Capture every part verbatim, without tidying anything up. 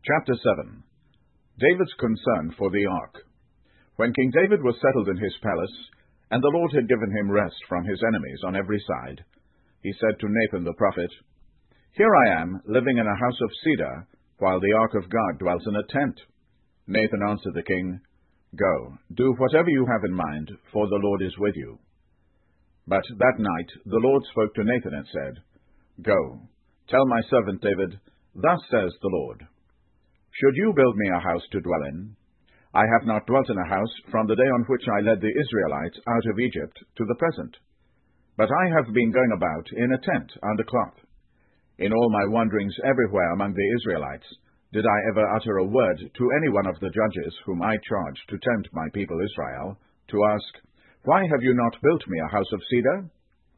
Chapter seven. David's concern for the ark. When King David was settled in his palace, and the Lord had given him rest from his enemies on every side, he said to Nathan the prophet, "Here I am, living in a house of cedar, while the ark of God dwells in a tent." Nathan answered the king, "Go, do whatever you have in mind, for the Lord is with you." But that night the Lord spoke to Nathan and said, "Go, tell my servant David, thus says the Lord, should you build me a house to dwell in? I have not dwelt in a house from the day on which I led the Israelites out of Egypt to the present, but I have been going about in a tent under cloth. In all my wanderings everywhere among the Israelites, did I ever utter a word to any one of the judges whom I charged to tend my people Israel, to ask, Why have you not built me a house of cedar?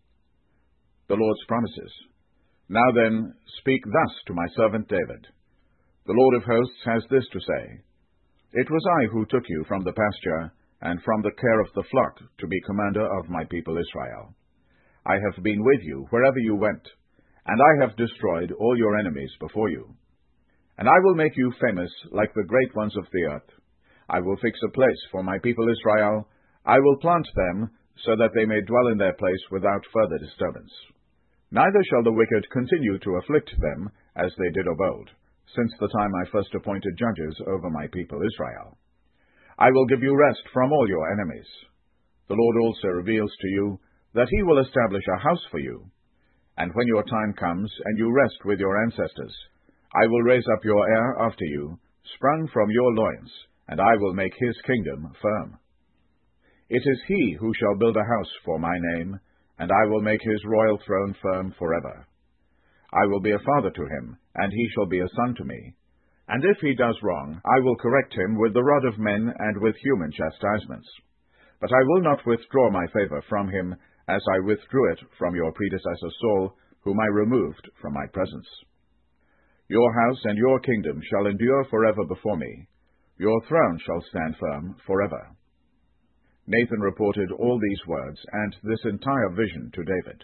The Lord's promises. Now then, speak thus to my servant David. The Lord of hosts has this to say, It was I who took you from the pasture and from the care of the flock to be commander of my people Israel. I have been with you wherever you went, and I have destroyed all your enemies before you. And I will make you famous like the great ones of the earth. I will fix a place for my people Israel. I will plant them, so that they may dwell in their place without further disturbance. Neither shall the wicked continue to afflict them, as they did of old, since the time I first appointed judges over my people Israel. I will give you rest from all your enemies. The Lord also reveals to you that he will establish a house for you. And when your time comes, and you rest with your ancestors, I will raise up your heir after you, sprung from your loins, and I will make his kingdom firm. It is he who shall build a house for my name, and I will make his royal throne firm forever. I will be a father to him, and he shall be a son to me. And if he does wrong, I will correct him with the rod of men and with human chastisements. But I will not withdraw my favor from him, as I withdrew it from your predecessor Saul, whom I removed from my presence. Your house and your kingdom shall endure forever before me. Your throne shall stand firm forever." Nathan reported all these words and this entire vision to David.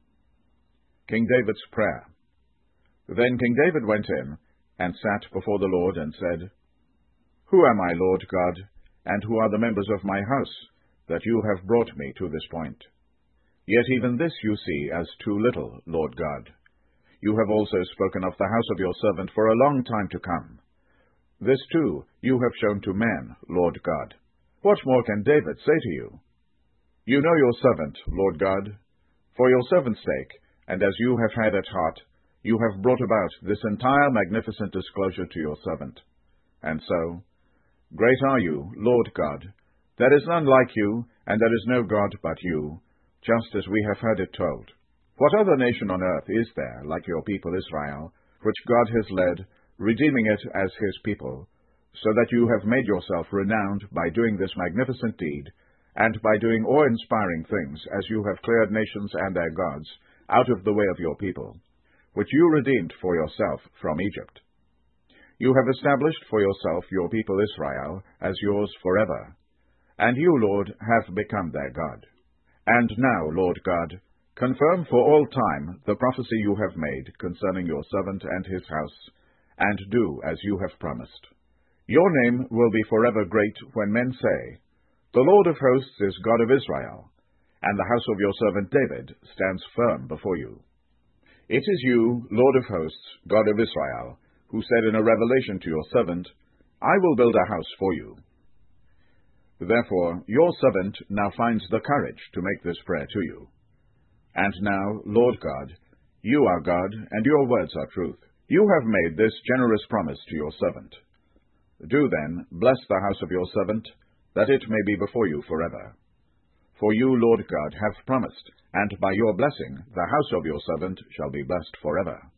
King David's prayer. Then King David went in and sat before the Lord and said, Who am I, Lord God, and who are the members of my house, that you have brought me to this point? Yet even this you see as too little, Lord God. You have also spoken of the house of your servant for a long time to come. This too you have shown to men, Lord God. What more can David say to you? You know your servant, Lord God. For your servant's sake, and as you have had at heart, you have brought about this entire magnificent disclosure to your servant. And so, great are you, Lord God. There is none like you, and there is no God but you, just as we have heard it told. What other nation on earth is there like your people Israel, which God has led, redeeming it as his people, so that you have made yourself renowned by doing this magnificent deed, and by doing awe-inspiring things, as you have cleared nations and their gods out of the way of your people, which you redeemed for yourself from Egypt. You have established for yourself your people Israel as yours forever, and you, Lord, have become their God. And now, Lord God, confirm for all time the prophecy you have made concerning your servant and his house, and do as you have promised. Your name will be forever great when men say, The Lord of hosts is God of Israel, and the house of your servant David stands firm before you. It is you, Lord of hosts, God of Israel, who said in a revelation to your servant, I will build a house for you. Therefore your servant now finds the courage to make this prayer to you. And now, Lord God, you are God, and your words are truth. You have made this generous promise to your servant. Do then bless the house of your servant, that it may be before you forever. For you, Lord God, have promised, and by your blessing the house of your servant shall be blessed forever.